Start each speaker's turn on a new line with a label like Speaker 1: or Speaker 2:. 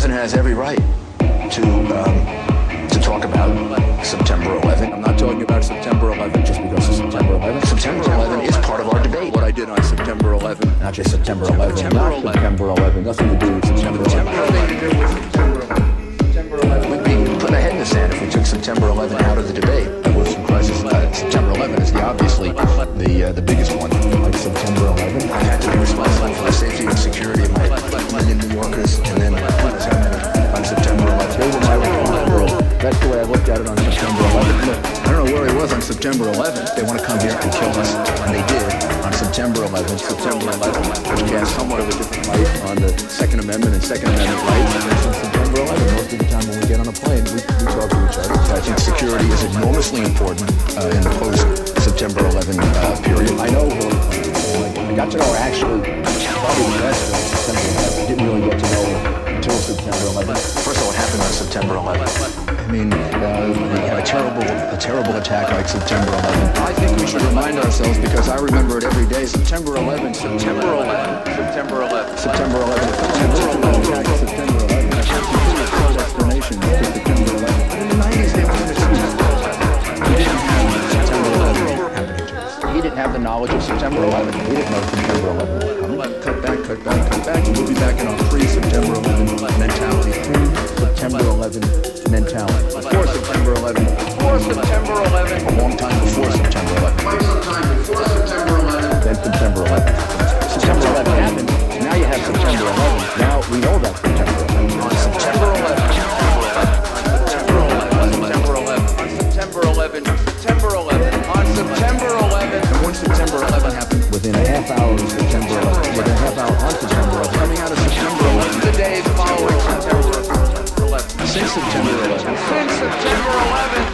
Speaker 1: President has every right to talk about September 11th.
Speaker 2: I'm not talking about September 11th just because of September 11th.
Speaker 1: September 11th is part of our debate.
Speaker 2: What I did on September 11th.
Speaker 3: Not just September 11th.
Speaker 2: September 11th.
Speaker 3: Nothing to do with September 11th.
Speaker 2: Nothing to do with September 11th.
Speaker 1: We'd be putting our head in the sand if we took September 11th out of the debate.
Speaker 3: Abortion crisis. September 11th is obviously the biggest one. Like September 11th.
Speaker 1: I had to be responsible for the safety and security of my million New Yorkers, and then on September 11th.
Speaker 3: They were my world. That's the way I looked at it on September 11th.
Speaker 2: I don't know where he was on September 11th.
Speaker 1: They want to come here and kill us, and they did on September 11th.
Speaker 2: September 11th, which cast somewhat of a different light on the Second Amendment and Second Amendment rights.
Speaker 3: On September 11th, most of the time when we get on a plane, we talk to each other.
Speaker 1: I think security is enormously important in the post-September 11 period.
Speaker 3: I know I got to know her actually probably the rest of September 11th. I didn't really get to know her until September 11th.
Speaker 1: First of all, what happened on September 11th? I mean, we had a terrible attack like September 11th.
Speaker 2: I think we should remind ourselves, because I remember it every day, September 11th, September 11th, September 11th,
Speaker 1: September 11th.
Speaker 3: September 11th. September 11th. I have to do a full explanation of September 11th.
Speaker 1: In the 90s, they wanted to September 11th happening to us.
Speaker 2: He didn't have the knowledge of September 11th.
Speaker 3: He didn't know September 11th was coming.
Speaker 2: Cut back. We'll be back in our pre-September 11 mentality.
Speaker 3: September 11th mentality.
Speaker 2: Before September 11th.
Speaker 1: A long time before September 11th.
Speaker 2: Quite some time before September 11th.
Speaker 3: Then September 11th. September 11th happened. Now you have September 11th. Now we know about September 11th.
Speaker 1: On September 11th.
Speaker 2: And when September 11th happened,
Speaker 3: Within a half hour of September 11th. Within a half hour on September 11th.
Speaker 2: coming out of September 11th, the days following September 11th.
Speaker 1: Since September 11th.
Speaker 2: Since September 11th.